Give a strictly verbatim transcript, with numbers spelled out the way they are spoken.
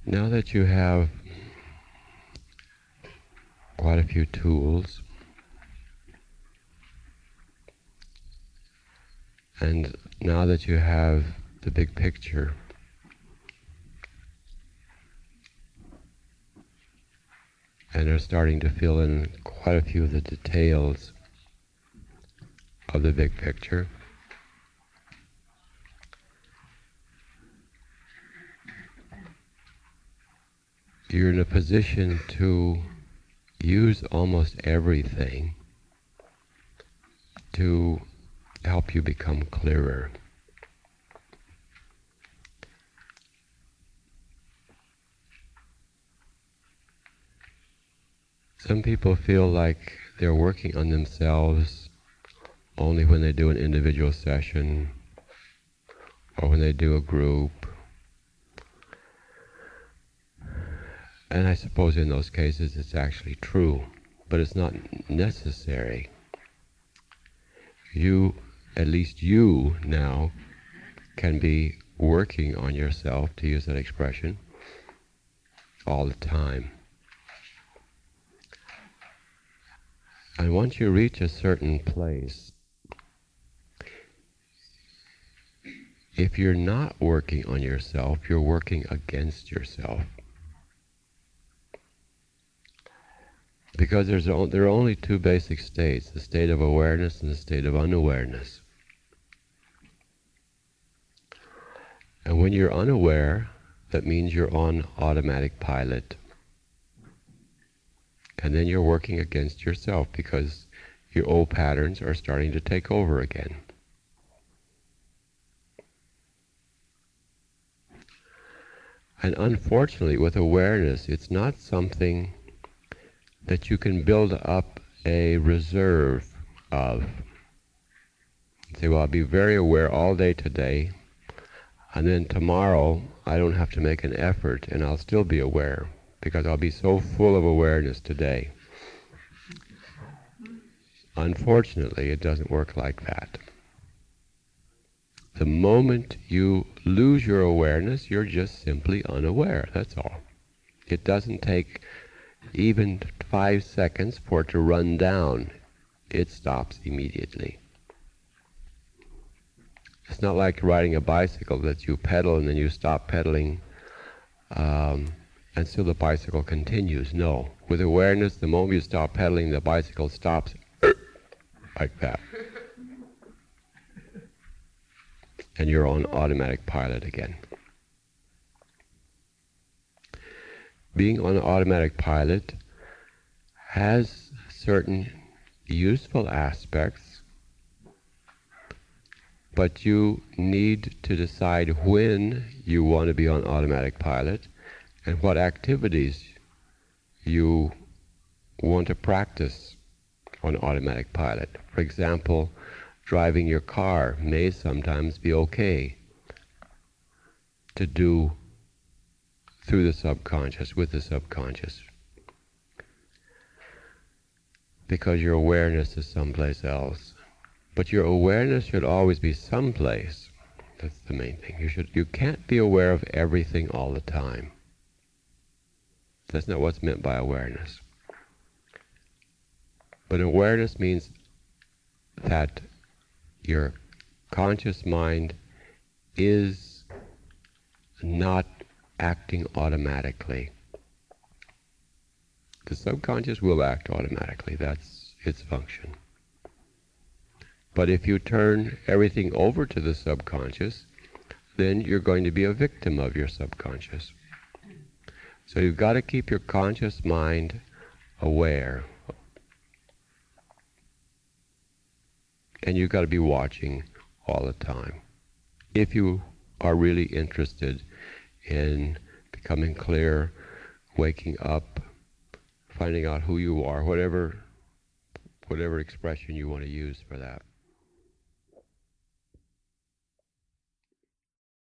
Now that you have quite a few tools, and now that you have the big picture, and are starting to fill in quite a few of the details of the big picture, you're in a position to use almost everything to help you become clearer. Some people feel like they're working on themselves only when they do an individual session or when they do a group. And I suppose in those cases it's actually true, but it's not necessary. You, at least you now, can be working on yourself, to use that expression, all the time. And once you reach a certain place, if you're not working on yourself, you're working against yourself. Because there's o- there are only two basic states, the state of awareness and the state of unawareness. And when you're unaware, that means you're on automatic pilot. And then you're working against yourself because your old patterns are starting to take over again. And unfortunately, with awareness, it's not something that you can build up a reserve of. Say, well, I'll be very aware all day today, and then tomorrow I don't have to make an effort and I'll still be aware because I'll be so full of awareness today. Unfortunately, it doesn't work like that. The moment you lose your awareness, you're just simply unaware, that's all. It doesn't take even five seconds for it to run down. It stops immediately. It's not like riding a bicycle that you pedal and then you stop pedaling um, and still the bicycle continues. No. With awareness, the moment you stop pedaling, the bicycle stops like that. And you're on automatic pilot again. Being on automatic pilot has certain useful aspects, but you need to decide when you want to be on automatic pilot and what activities you want to practice on automatic pilot. For example, driving your car may sometimes be okay to do through the subconscious, with the subconscious, because your awareness is someplace else. But your awareness should always be someplace. That's the main thing. You should. You can't be aware of everything all the time. That's not what's meant by awareness. But awareness means that your conscious mind is not acting automatically. The subconscious will act automatically. That's its function. But if you turn everything over to the subconscious, then you're going to be a victim of your subconscious. So you've got to keep your conscious mind aware. And you've got to be watching all the time. If you are really interested in becoming clear, waking up, finding out who you are, whatever, whatever expression you want to use for that.